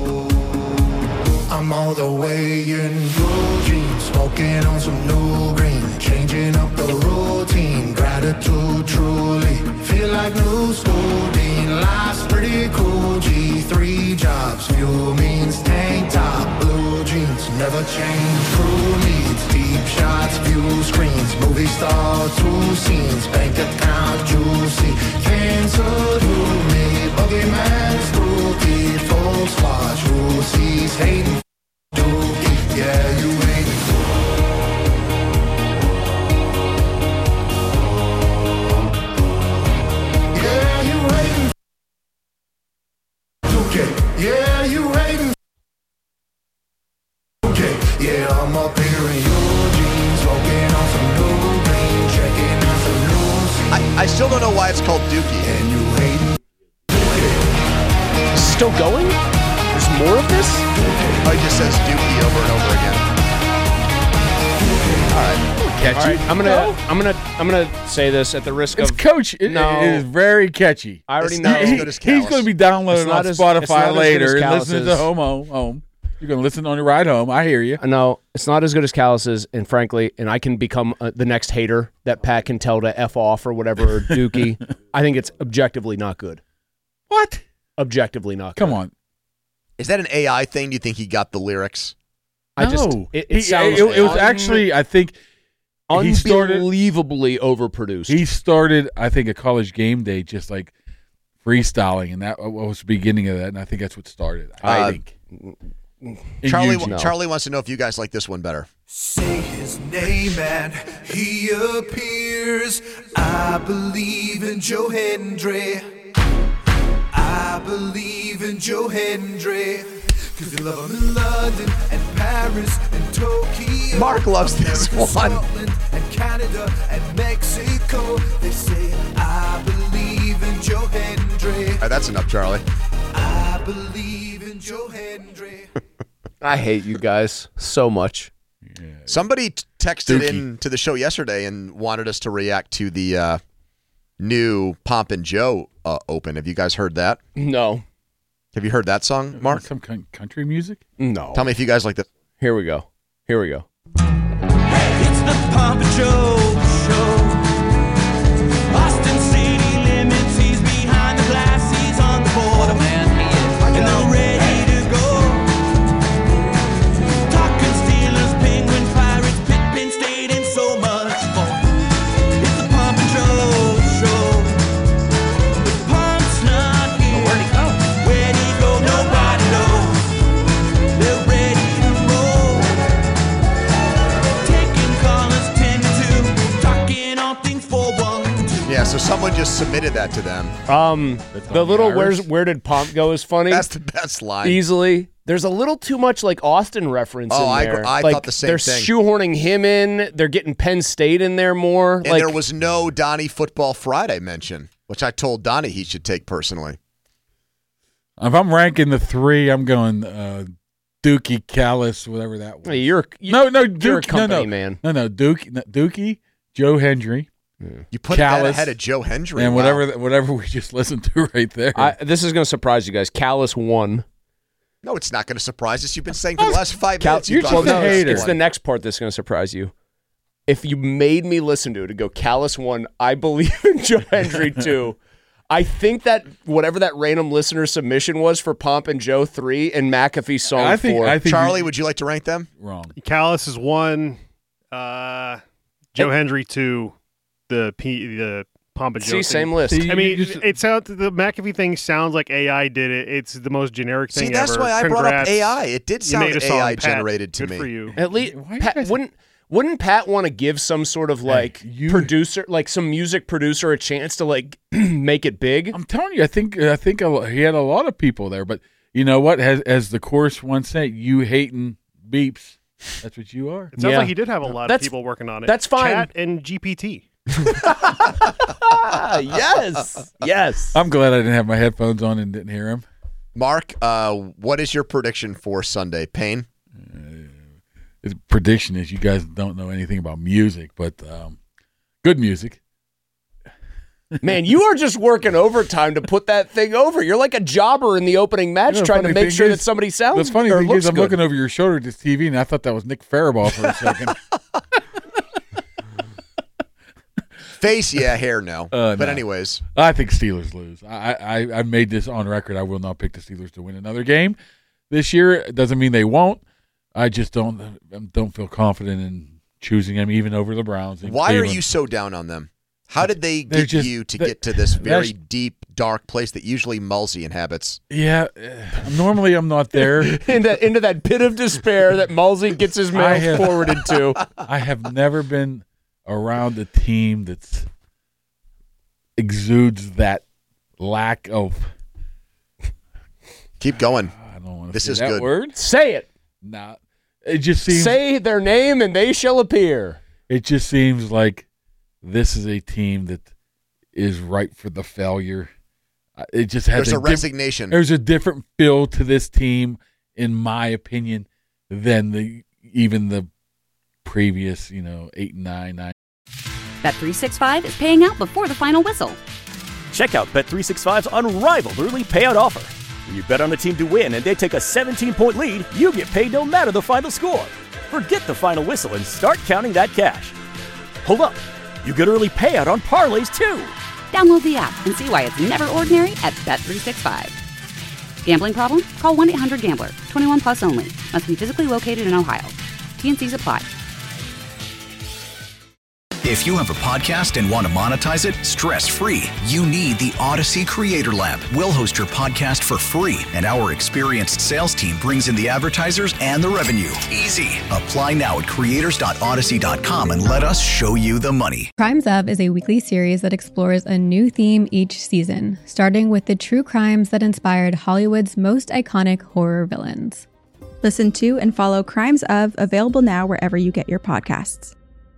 I'm all the way in blue jeans, smoking on some new green, changing up the routine, gratitude truly, feel like new school dean, life's pretty cool, G three jobs, fuel means tank top, blue jeans, never change, crew needs, deep shots, view screens, movie star, two scenes, bank account juicy, cancel who me, boogeyman spooky, folks watch who sees hating. Dookie, yeah, you ain't. Yeah, you hating. Dookie, yeah, you hating. Dookie, yeah, I'm up here in your jeans, smoking on some new green, checking out some new scenes. I, I still don't know why it's called Dookie. And you hating. Still going? There's more of this? Oh, he just says Dookie over and over again. All right. Catchy. All right, I'm gonna, No? I'm gonna, I'm gonna say this at the risk It's of coach. It, No. it is very catchy. I already It's know. not as He- good as he's Callis. going to be It's downloading not on as- it's not Spotify as good later as and listening to Callis's. home, home, home. You're going to listen on your ride home. I hear you. No, it's not as good as Callis's, and frankly, and I can become uh, the next hater that Pat can tell to F off or whatever, or Dookie. I think it's objectively not good. What? Objectively not good. Come on. Is that an A I thing? Do you think he got the lyrics? I just, No. it, He- it sounds it, it was un- actually, I think, he started. unbelievably overproduced. He started, I think, a college game day just like freestyling, and that was the beginning of that, and I think that's what started. I Uh, think. Charlie, Eugene. Charlie wants to know if you guys like this one better. Say his name and he appears. I believe in Joe Hendry. I believe in Joe Hendry. Cause they love him in London and Paris and Tokyo. Mark loves this America, one. Scotland and Canada and Mexico. They say I believe in Joe Hendry. All right, that's enough, Charlie. I believe in Joe Hendry. I hate you guys so much. Somebody t- texted Dookie. in to the show yesterday and wanted us to react to the uh, new Pomp and Joe uh, Open. Have you guys heard that? No, Have you heard that song, Mark? Some coun- country music? no. Tell me if you guys like this. Here we go. Here we go. It's the Pomp and Joe show. Austin city limits, he's behind the glass, he's on the border, man, he is. And they're ready to go. Talking Steelers, Penguins, Pirates, Pitt, State, and so much more. It's the Pomp and Joe show. The Pomp's not here. Where'd he go? Where'd he go? Nobody knows. They're ready to roll. Taking callers ten to two, talking all things for one. Yeah, so someone just submitted that to them. Um, That's the on little Irish? where's where did Pomp go is funny. That's the best line. Easily. There's a little too much like Austin reference Oh, in I there. gr- I like, thought the same they're thing. shoehorning him in. They're getting Penn State in there more. And like there was no Donnie Football Friday mention, which I told Donnie he should take personally. If I'm ranking the three, I'm going uh, Dookie, Callis, whatever that was. Hey, you're, you no, no, you're a Dookie, no, company no, man. no, no, Dookie, no, Dookie, Joe Hendry, You put that Callis, ahead of Joe Hendry. and Wow. whatever, whatever we just listened to right there. I, this is going to surprise you guys. Callis won. No, it's not going to surprise us. You've been saying for the last five Cal- minutes. you're you just thought a no, Callis it's, hater. it's won. the next part that's going to surprise you. If you made me listen to it and go, Callis won, I believe in Joe Hendry too. I think that whatever that random listener submission was for Pomp and Joe three and McAfee song I think, four. I think Charlie, you- would you like to rank them? wrong. Callis is one. Uh, Joe Hey. Hendry to the P, the Pompa Joe. See, thing. same list. I mean, You just- it sounds the McAfee thing sounds like A I did it. It's the most generic thing See, that's ever. why I brought up Congrats. A I. It did You sound made a song, A I Pat. generated to Good me. for you. At least, Why you Pat, guys- wouldn't wouldn't Pat want to give some sort of like you- producer, like some music producer, a chance to like make it big? I'm telling you, I think I think a, lo- he had a lot of people there, but you know what? As as the chorus once said, "You hating beeps." That's what you are. It sounds Yeah. like he did have a lot That's- of people working on it. that's fine. Chat and G P T. Ah, yes, yes. I'm glad I didn't have my headphones on and didn't hear him. Mark, uh, what is your prediction for Sunday? Payne? His prediction is you guys don't know anything about music, but um, good music. Man, you are just working overtime to put that thing over. You're like a jobber in the opening match, You know, trying to funny make thing sure is- that somebody sounds The funny or thing looks is, I'm good. looking over your shoulder at this T V, and I thought that was Nick Faribault for a second. Face, yeah. Hair, no. Uh, but no. anyways, I think Steelers lose. I, I I made this on record. I will not pick the Steelers to win another game this year. It doesn't mean they won't. I just don't don't feel confident in choosing them even over the Browns. in why are Cleveland. you so down on them? How did they They're get just- you to they- get to this very that's- deep, dark place that usually Mulsey inhabits? Yeah, uh, normally I'm not there. into, into that pit of despair that Mulsey gets his I mouth have- forwarded to. I have never been around a team that's exudes that lack of. Keep going. I don't want to This say is that good. word. Say it. Nah, it just seems. Say their name and they shall appear. It just seems like this is a team that is ripe for the failure. Uh, It just has There's a diff- resignation. There's a different feel to this team, in my opinion, than the even the previous, you know, eight and nine, nine. Bet three sixty-five is paying out before the final whistle. Check out Bet three sixty-five's unrivaled early payout offer. When you bet on a team to win and they take a seventeen-point lead, you get paid no matter the final score. Forget the final whistle and start counting that cash. Hold up. You get early payout on parlays too. Download the app and see why it's never ordinary at Bet three sixty-five. Gambling problem? Call one eight hundred gambler. twenty-one plus only. Must be physically located in Ohio. T N Cs apply. If you have a podcast and want to monetize it stress-free, you need the Odyssey Creator Lab. We'll host your podcast for free, and our experienced sales team brings in the advertisers and the revenue. Easy. Apply now at creators dot odyssey dot com and let us show you the money. Crimes Of is a weekly series that explores a new theme each season, starting with the true crimes that inspired Hollywood's most iconic horror villains. Listen to and follow Crimes Of, available now wherever you get your podcasts.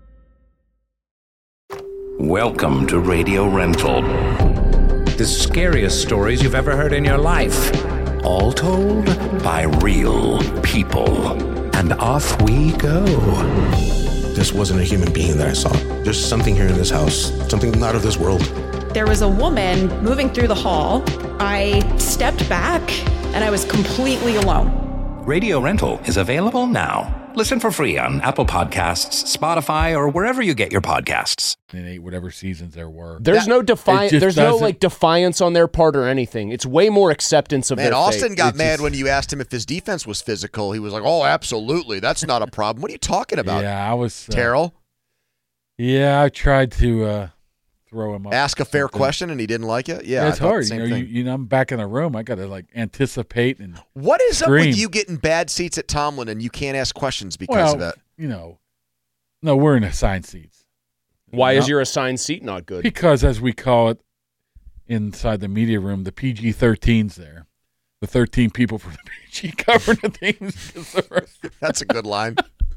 Welcome to Radio Rental. The scariest stories you've ever heard in your life. All told by real people. And off we go. This wasn't a human being that I saw. There's something here in this house, something not of this world. There was a woman moving through the hall. I stepped back and I was completely alone. Radio Rental is available now. Listen for free on Apple Podcasts, Spotify, or wherever you get your podcasts. In eight whatever seasons there were. There's That- no it defiance. just There's no doesn't- like defiance on their part or anything. It's way more acceptance of Man, their Austin fate. got It's mad just- when you asked him if his defense was physical. He was like, "Oh, absolutely, that's not a problem." What are you talking about, Yeah, I was uh, Terrell? Yeah, I tried to uh, throw him up. Ask a fair something. question and he didn't like it. Yeah, it's I thought hard. The same you know, thing. you, you know, I'm back in the room. I got to like anticipate and. What is scream. up with you getting bad seats at Tomlin and you can't ask questions because well, of it? You know, no, we're in assigned seats. Why You is know? your assigned seat not good? Because, as we call it inside the media room, the P G thirteens there. The thirteen people from the P G covering the teams. That's a good line.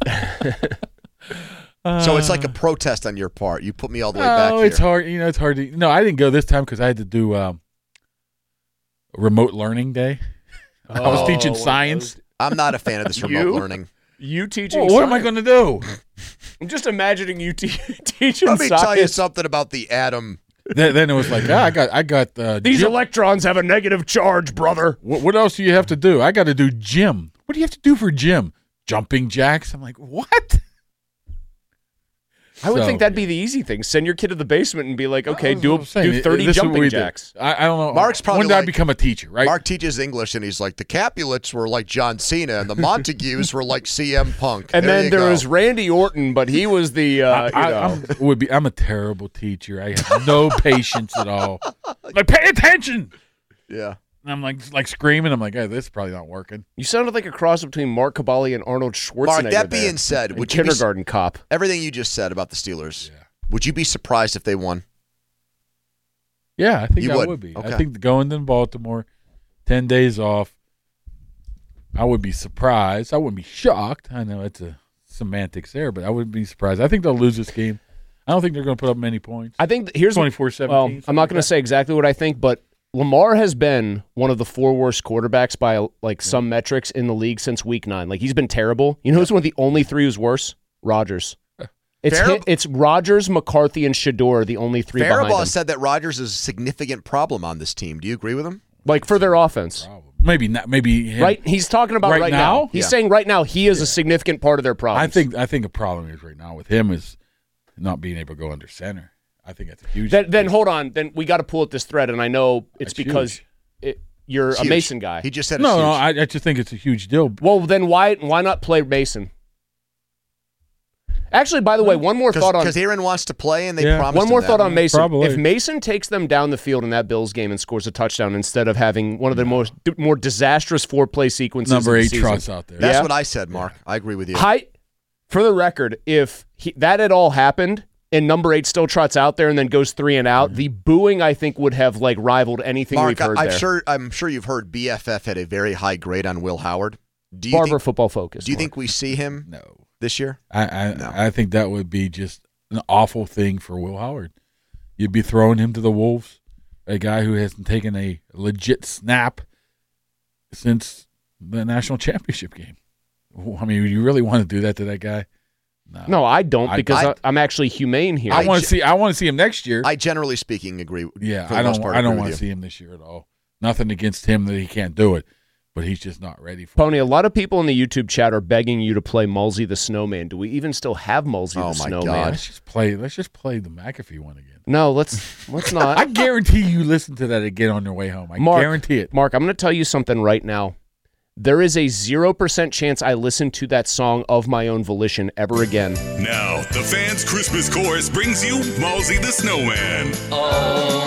So it's like a protest on your part. You put me all the way back Oh, here. it's hard. You know, it's hard to. No, I didn't go this time because I had to do um, remote learning day. I was Oh, teaching one of science. I'm not a fan of this remote You? learning. You teaching? Well, what am I science? going to do? I'm just imagining you te- teaching Let me science. tell you something about the atom. then, then it was like, ah, I got, I got. Uh, These gym- electrons have a negative charge, brother. what, what else do you have to do? I got to do gym. What do you have to do for gym? Jumping jacks. I'm like, what? I would So- think that'd be the easy thing. Send your kid to the basement and be like, okay, do I'm saying. do thirty This is what jumping we do. jacks. I, I don't know. Mark's probably when did I like- become a teacher, right? Mark teaches English, and he's like, the Capulets were like John Cena, and the Montagues were like C M Punk. And There then you there go. was Randy Orton, but he was the uh, I, you I, know. I'm, would be. I'm a terrible teacher. I have no patience at all. Like, pay attention. Yeah. And I'm like, like screaming. I'm like, hey, this is probably not working. You sounded like a cross between Mark Cabali and Arnold Schwarzenegger. Mark, that there. being said, And would you be- kindergarten cop? Everything you just said about the Steelers, would you be surprised if they won? Yeah, I think You I would? would be. Okay. I think going to Baltimore, ten days off, I would be surprised. I wouldn't be shocked. I know it's a semantics there, but I wouldn't be surprised. I think they'll lose this game. I don't think they're going to put up many points. I think th- here's twenty-four seventeen. Well, I'm not going to say exactly what I think, but Lamar has been one of the four worst quarterbacks by like some metrics in the league since week nine. Like he's been terrible. You know who's one of the only three who's worse? Rodgers. It's Fair- hit, it's Rodgers, McCarthy, and Shador, the only three behind Faribault him. said that Rodgers is a significant problem on this team. Do you agree with him? Like for their offense. Maybe not. Maybe him. Right? He's talking about Right right, now. now? He's Yeah. saying right now he is a significant part of their problem. I think. I think a problem is right now with him is not being able to go under center. I think that's a huge. Then, then hold on. Then we got to pull at this thread, and I know it's That's because it, you're It's a huge. Mason guy. He just said no, it's no. huge. I, I just think it's a huge deal. Well, then why why not play Mason? Actually, by the way, one more thought on Because Aaron wants to play, and they Yeah. promised one him more that. thought on Mason. Probably. If Mason takes them down the field in that Bills game and scores a touchdown instead of having one of the most more disastrous four play sequences, Number of the eight season, trots out there. That's Yeah? what I said, Mark. I agree with you. Hi, for the record, if he, that had all happened and number eight still trots out there and then goes three and out, the booing I think would have like rivaled anything Mark, we've heard I'm there. sure. I'm sure you've heard B F F had a very high grade on Will Howard. Do you Barber think, football focus. Do you Mark. think we see him No. this year? I I, No. I think that would be just an awful thing for Will Howard. You'd be throwing him to the wolves, a guy who hasn't taken a legit snap since the national championship game. I mean, you really want to do that to that guy? No, No, I don't I- because I, I- I'm actually humane here. I want I- to see. I want to see him next year. I generally speaking agree. yeah, for the I most don't. part, I don't agree want with to you. see him this year at all. Nothing against him that he can't do it, but he's just not ready for. Pony, a lot of people in the YouTube chat are begging you to play Mulsey the Snowman. Do we even still have Mulsey Oh, the my Snowman? God. Let's just play. Let's just play the McAfee one again. No, let's let's not. I guarantee you listen to that again on your way home. I Mark, guarantee it. Mark, I'm going to tell you something right now. There is a zero percent chance I listen to that song of my own volition ever again. Now, the fans' Christmas chorus brings you Mosey the Snowman. Oh,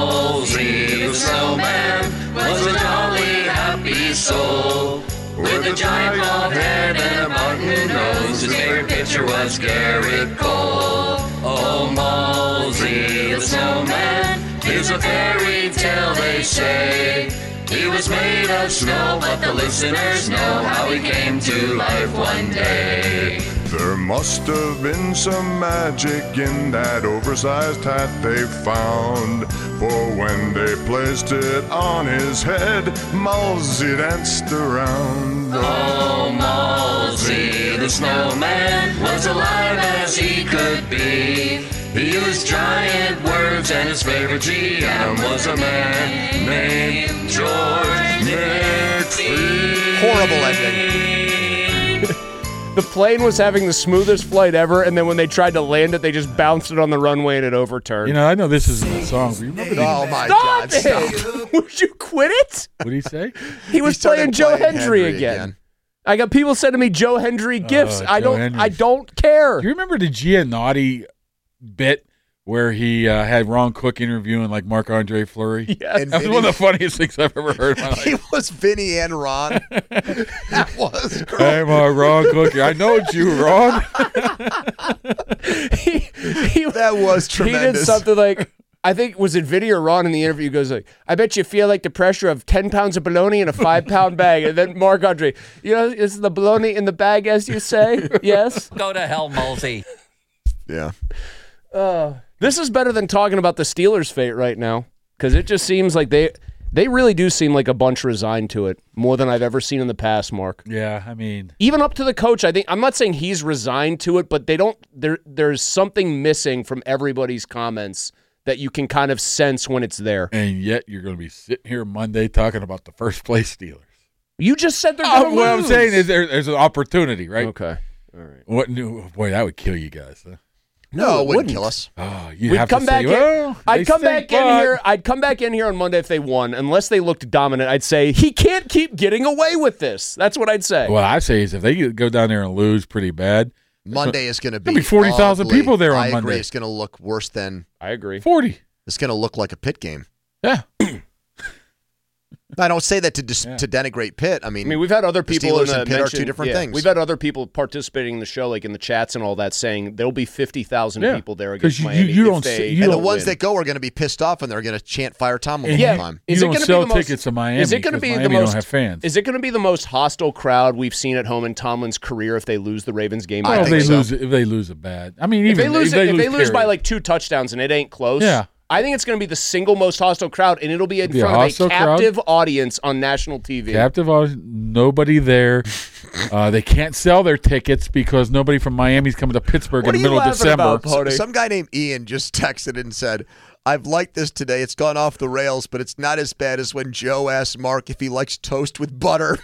Mosey the snowman was a jolly happy soul. With a giant bald head and a button nose, his favorite picture was Garrett Cole. Oh, Mosey the snowman is a fairy tale, they say. He was made of snow, but the listeners know how he came to life one day. There must have been some magic in that oversized hat they found. For when they placed it on his head, Mosey danced around. Oh, Mosey the snowman was alive as he could be. He used giant words and his favorite G M was a man named George McPhee. Horrible ending. The plane was having the smoothest flight ever, and then when they tried to land it, they just bounced it on the runway and it overturned. You know, I know this isn't a song, but you remember the, Oh my Stop God! it! Stop. Would you quit it? what did he say? He was He started playing Joe playing Hendry, Hendry again. again. I got people sending me Joe Hendry gifts. Uh, I Joe don't. Hendry. I don't care. Do you remember the Giannotti bit where he uh, had Ron Cook interviewing like Marc Andre Fleury? Yes. And That was Vinny- one of the funniest things I've ever heard in my He life. was Vinny and Ron. That was great. Hey, my Ron Cook. I know it's you, Ron. he, he, That was he did tremendous. something like, I think, was it Vinny or Ron in the interview goes like, I bet you feel like the pressure of ten pounds of bologna in a five pound bag. And then Marc Andre, you know, is the bologna in the bag, as you say? Yes. Go to hell, Mosey. Yeah. Uh, this is better than talking about the Steelers' fate right now, because it just seems like they they really do seem like a bunch resigned to it, more than I've ever seen in the past, Mark. Yeah, I mean, Even up to the coach, I think I'm not saying he's resigned to it, but they don't. There, there's something missing from everybody's comments that you can kind of sense when it's there. and yet you're going to be sitting here Monday talking about the first place Steelers. You just said they're Oh, going to what lose. I'm saying is there, there's an opportunity, right? Okay. All right. What new? Boy, that would kill you guys. Huh? No, it wouldn't wouldn't kill us. Oh, you We'd have come to back say, in. well, I'd they come stink, back in but- here. I'd come back in here on Monday if they won, unless they looked dominant. I'd say he can't keep getting away with this. That's what I'd say. What I say is if they go down there and lose pretty bad, Monday is going to be There'll be forty thousand ugly. people there on I agree. Monday. It's going to look worse than I agree. forty. It's going to look like a Pitt game. Yeah. I don't say that to dis- Yeah. to denigrate Pitt. I mean, I mean, we've had other the people Steelers in the and Pitt are mention- two different yeah, things. We've had other people participating in the show, like in the chats and all that, saying there'll be fifty thousand Yeah. people there 'Cause against you- Miami. you if don't they say- you and the don't ones win. that go are going to be pissed off and they're going to chant "Fire Tom" all the Yeah. time. You Is it don't gonna be sell the most- tickets to Miami. Is it going to 'cause be Miami the most? don't have fans. Is it going to be the most hostile crowd we've seen at home in Tomlin's career if they lose the Ravens game? Well, I if think they so. lose, if they lose it bad. I mean, If even they lose, if it, if they lose by period. like two touchdowns and it ain't close, Yeah. I think it's going to be the single most hostile crowd, and it'll be in It'll be a front of a hostile crowd. captive audience on national T V. captive audience, nobody there. uh, they can't sell their tickets because nobody from Miami's coming to Pittsburgh What in are the you middle of laughing December. about, Pony? Some guy named Ian just texted and said, "I've liked this today. It's gone off the rails, but it's not as bad as when Joe asked Mark if he likes toast with butter."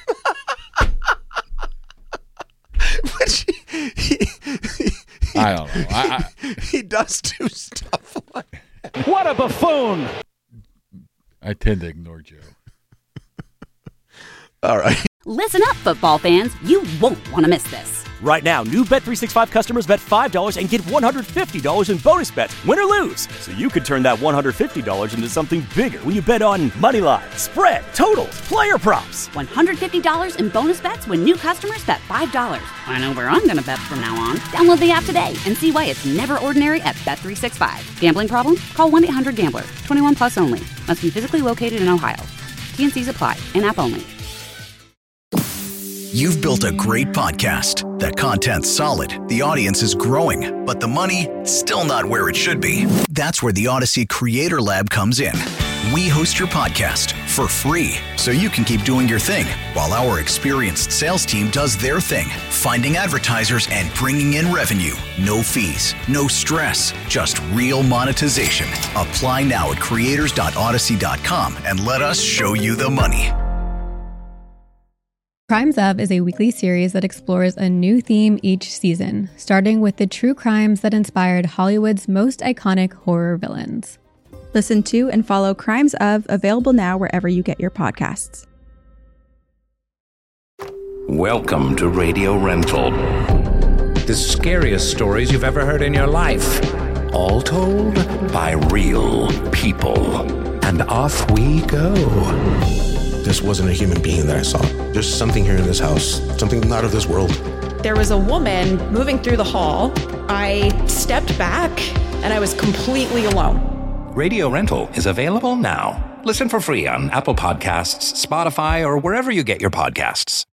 Which he, he, I don't know. I, he does do stuff like that. What a buffoon! I, I tend to ignore Joe. All right. Listen up, football fans. You won't want to miss this. Right now, new Bet three sixty-five customers bet five dollars and get one hundred fifty dollars in bonus bets, win or lose. So you could turn that one hundred fifty dollars into something bigger when you bet on money line, spread, totals, player props. one hundred fifty dollars in bonus bets when new customers bet five dollars. I know where I'm going to bet from now on. Download the app today and see why it's never ordinary at Bet three sixty-five. Gambling problem? Call one eight hundred gambler. twenty-one plus only. Must be physically located in Ohio. T N Cs apply. In-app only. You've built a great podcast. That content's solid, the audience is growing, but the money, still not where it should be. That's where the Odyssey Creator Lab comes in. We host your podcast for free, so you can keep doing your thing, while our experienced sales team does their thing, finding advertisers and bringing in revenue. No fees, no stress, just real monetization. Apply now at creators dot odyssey dot com and let us show you the money. Crimes Of is a weekly series that explores a new theme each season, starting with the true crimes that inspired Hollywood's most iconic horror villains. Listen to and follow Crimes Of, available now wherever you get your podcasts. Welcome to Radio Rental. The scariest stories you've ever heard in your life. All told by real people. And off we go. This wasn't a human being that I saw. There's something here in this house, something not of this world. There was a woman moving through the hall. I stepped back and I was completely alone. Radio Rental is available now. Listen for free on Apple Podcasts, Spotify, or wherever you get your podcasts.